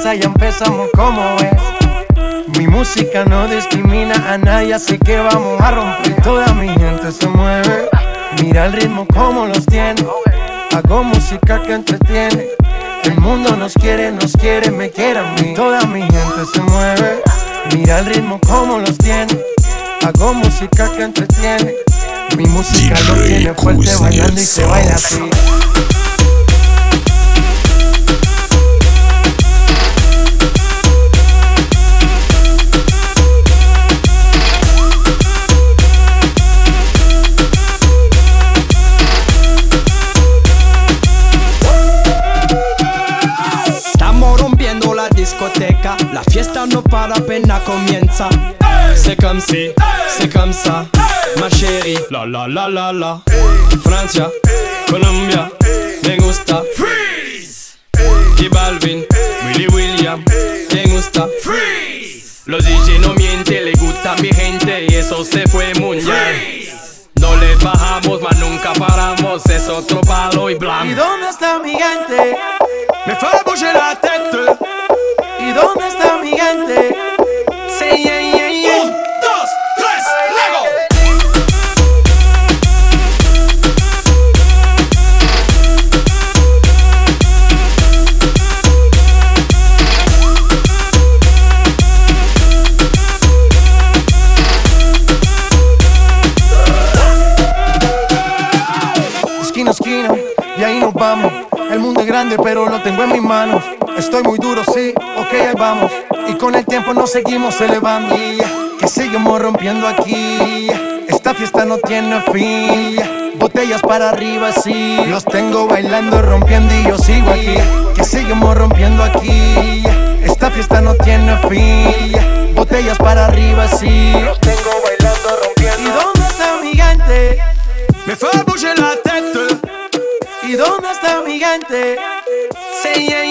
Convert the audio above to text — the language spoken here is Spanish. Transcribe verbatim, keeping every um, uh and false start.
casa ya empezamos como es. Mi música no discrimina a nadie, así que vamos a romper. Toda mi gente se mueve, mira el ritmo como los tiene. Hago música que entretiene. El mundo nos quiere, nos quiere, me quiere a mí. Toda mi gente se mueve, mira el ritmo como los tiene. Hago música que entretiene. Mi música lo tiene fuerte bailando y se baila así. La fiesta no para, apenas comienza. C'est comme si, c'est comme ça, ma chérie. La la la la la. Francia, Colombia, me gusta. Freeze. J Balvin, Willy William, me gusta. Freeze. Los D J no mienten, le gusta mi gente y eso se fue mundial. No le bajamos, mas nunca paramos, es otro palo y blanco. ¿Y dónde está mi gente? Me fait bouger la tête. ¿Y dónde está mi gente? Sí, yeah, yeah, yeah. Un, dos, tres, Lego. Esquina a esquina, y ahí nos vamos. El mundo es grande, pero lo tengo en mis manos. Estoy muy duro, sí, ok, ahí vamos. Y con el tiempo nos seguimos elevando. Que seguimos rompiendo aquí. Esta fiesta no tiene fin. Botellas para arriba, sí. Los tengo bailando, rompiendo y yo sigo aquí. Que seguimos rompiendo aquí. Esta fiesta no tiene fin. Botellas para arriba, sí. Los tengo bailando, rompiendo. ¿Y dónde está mi gente? Me fait bouger la tête. ¿Y dónde está mi gente? Sí, yeah,